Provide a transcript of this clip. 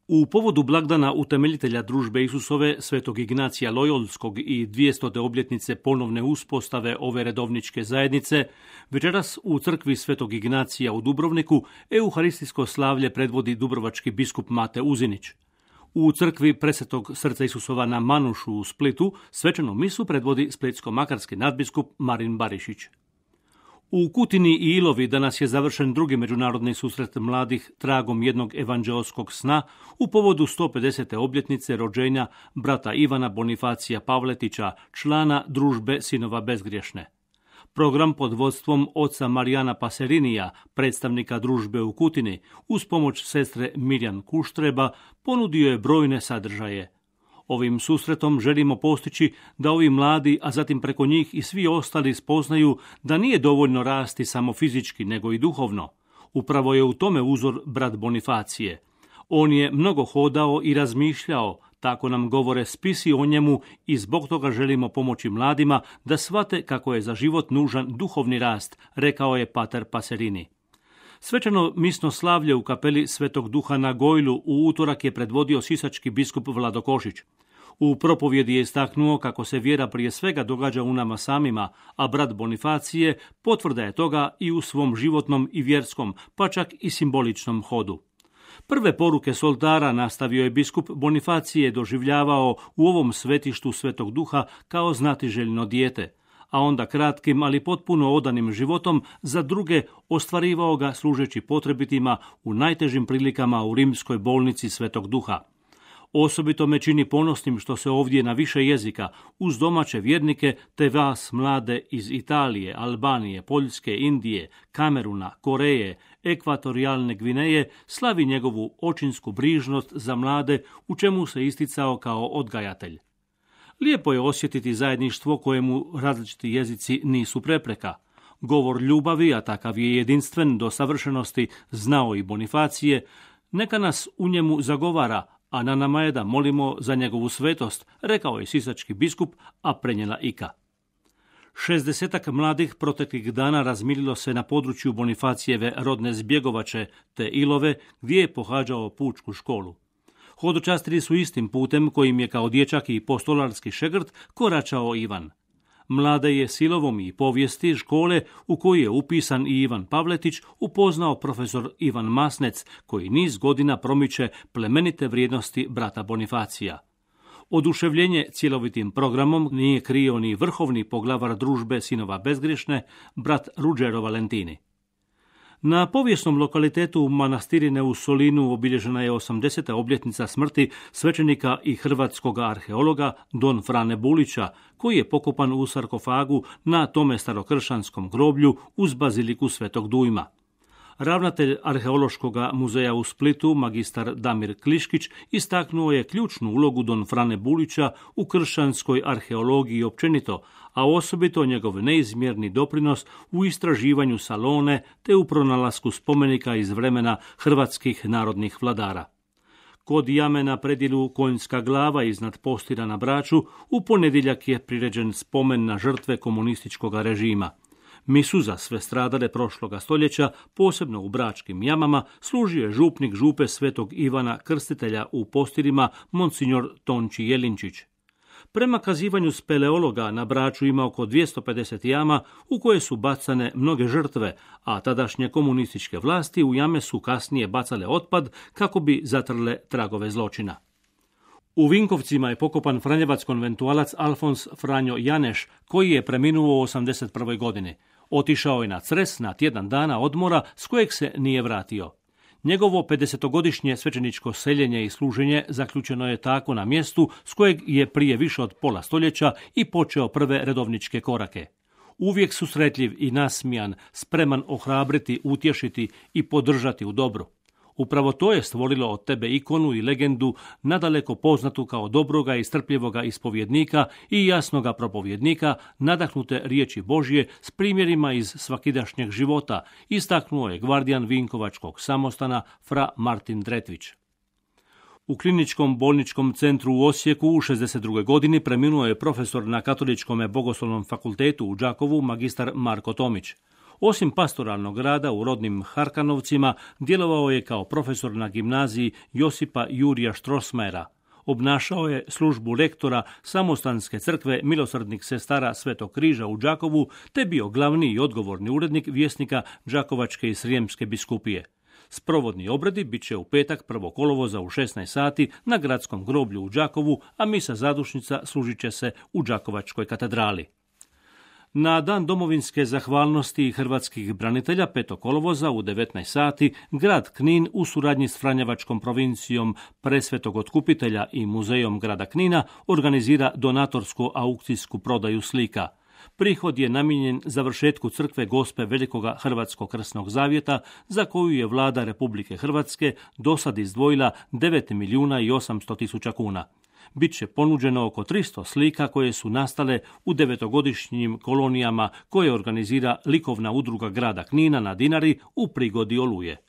U povodu blagdana utemeljitelja družbe Isusove, svetog Ignacija Lojolskog i 200. obljetnice ponovne uspostave ove redovničke zajednice, večeras u crkvi svetog Ignacija u Dubrovniku euharistijsko slavlje predvodi dubrovački biskup Mate Uzinić. U crkvi Presvetog srca Isusova na Manušu u Splitu svečanu misu predvodi splitsko-makarski nadbiskup Marin Barišić. U Kutini i Ilovi danas je završen drugi međunarodni susret mladih tragom jednog evanđeoskog sna u povodu 150. obljetnice rođenja brata Ivana Bonifacija Pavletića, člana družbe Sinova bezgriješne. Program pod vodstvom oca Marijana Paserinija, predstavnika družbe u Kutini, uz pomoć sestre Mirjan Kuštreba, ponudio je brojne sadržaje. Ovim susretom želimo postići da ovi mladi, a zatim preko njih i svi ostali spoznaju da nije dovoljno rasti samo fizički, nego i duhovno. Upravo je u tome uzor brat Bonifacije. On je mnogo hodao i razmišljao, tako nam govore spisi o njemu i zbog toga želimo pomoći mladima da shvate kako je za život nužan duhovni rast, rekao je pater Paserini. Svečano misno slavlje u kapeli Svetog Duha na Gojlu u utorak je predvodio sisački biskup Vlado Košić. U propovjedi je istaknuo kako se vjera prije svega događa u nama samima, a brat Bonifacije potvrda je toga i u svom životnom i vjerskom, pa čak i simboličnom hodu. Prve poruke s oltara nastavio je biskup Bonifacije doživljavao u ovom svetištu Svetog Duha kao znatiželjno dijete, a onda kratkim, ali potpuno odanim životom za druge ostvarivao ga služeći potrebitima u najtežim prilikama u rimskoj bolnici Svetog Duha. Osobito me čini ponosnim što se ovdje na više jezika, uz domaće vjernike te vas mlade iz Italije, Albanije, Poljske, Indije, Kameruna, Koreje, Ekvatorijalne Gvineje, slavi njegovu očinsku brižnost za mlade, u čemu se isticao kao odgajatelj. Lijepo je osjetiti zajedništvo kojemu različiti jezici nisu prepreka. Govor ljubavi, a takav je jedinstven do savršenosti, znao i Bonifacije, neka nas u njemu zagovara, a na nama je da molimo za njegovu svetost, rekao je sisački biskup, a prenijela Ika. 60 mladih proteklih dana razmililo se na području Bonifacijeve rodne Zbjegovače te Ilove, gdje je pohađao pučku školu. Hodočastili su istim putem kojim je kao dječak i postolarski šegrt koračao Ivan. Mlade je silovom i povijesti škole u kojoj je upisan i Ivan Pavletić upoznao profesor Ivan Masnec, koji niz godina promiče plemenite vrijednosti brata Bonifacija. Oduševljenje cjelovitim programom nije krio ni vrhovni poglavar družbe Sinova bezgriješne, brat Ruđero Valentini. Na povijesnom lokalitetu u Manastirine u Solinu obilježena je 80. obljetnica smrti svećenika i hrvatskog arheologa Don Frane Bulića, koji je pokopan u sarkofagu na tome starokršćanskom groblju uz baziliku Svetog Dujma. Ravnatelj Arheološkog muzeja u Splitu, magistar Damir Kliškić, istaknuo je ključnu ulogu Don Frane Bulića u kršćanskoj arheologiji općenito, a osobito njegov neizmjerni doprinos u istraživanju Salone te u pronalasku spomenika iz vremena hrvatskih narodnih vladara. Kod jame na predjelu Konjska glava iznad postira na Braču u ponedjeljak je priređen spomen na žrtve komunističkog režima. Misu za sve stradale prošloga stoljeća, posebno u Bračkim jamama, služio je župnik župe Svetog Ivana Krstitelja u Postirima, monsignor Tonči Jelinčić. Prema kazivanju speleologa na Braču ima oko 250 jama u koje su bacane mnoge žrtve, a tadašnje komunističke vlasti u jame su kasnije bacale otpad kako bi zatrle tragove zločina. U Vinkovcima je pokopan franjevac konventualac Alfons Franjo Janeš, koji je preminuo u 81. godini. Otišao je na Cres na tjedan dana odmora s kojeg se nije vratio. Njegovo 50-godišnje svećeničko seljenje i služenje zaključeno je tako na mjestu s kojeg je prije više od pola stoljeća i počeo prve redovničke korake. Uvijek susretljiv i nasmijan, spreman ohrabriti, utješiti i podržati u dobru. Upravo to je stvorilo od tebe ikonu i legendu nadaleko poznatu kao dobroga i strpljivoga ispovjednika i jasnoga propovjednika, nadahnute riječi Božje s primjerima iz svakidašnjeg života, istaknuo je gvardijan Vinkovačkog samostana fra Martin Dretvić. U kliničkom bolničkom centru u Osijeku u 62. godini preminuo je profesor na Katoličkom bogoslovnom fakultetu u Đakovu, magistar Marko Tomić. Osim pastoralnog rada u rodnim Harkanovcima, djelovao je kao profesor na gimnaziji Josipa Jurija Štrosmajera. Obnašao je službu lektora Samostanske crkve milosrdnih sestara Svetog križa u Đakovu, te bio glavni i odgovorni urednik vjesnika Đakovačke i Srijemske biskupije. Sprovodni obredi bit će u petak 1. kolovoza u 16 sati na gradskom groblju u Đakovu, a misa zadušnica služit će se u Đakovačkoj katedrali. Na dan domovinske zahvalnosti hrvatskih branitelja 5. kolovoza u 19 sati grad Knin u suradnji s Franjevačkom provincijom Presvetog Otkupitelja i Muzejom grada Knina organizira donatorsku aukcijsku prodaju slika. Prihod je namijenjen završetku crkve Gospe Velikoga Hrvatskog krsnog zavjeta, za koju je vlada Republike Hrvatske dosad izdvojila 9.800.000 kuna. Biće ponuđeno oko 300 slika koje su nastale u 9-godišnjim kolonijama koje organizira likovna udruga grada Knina na Dinari u prigodi Oluje.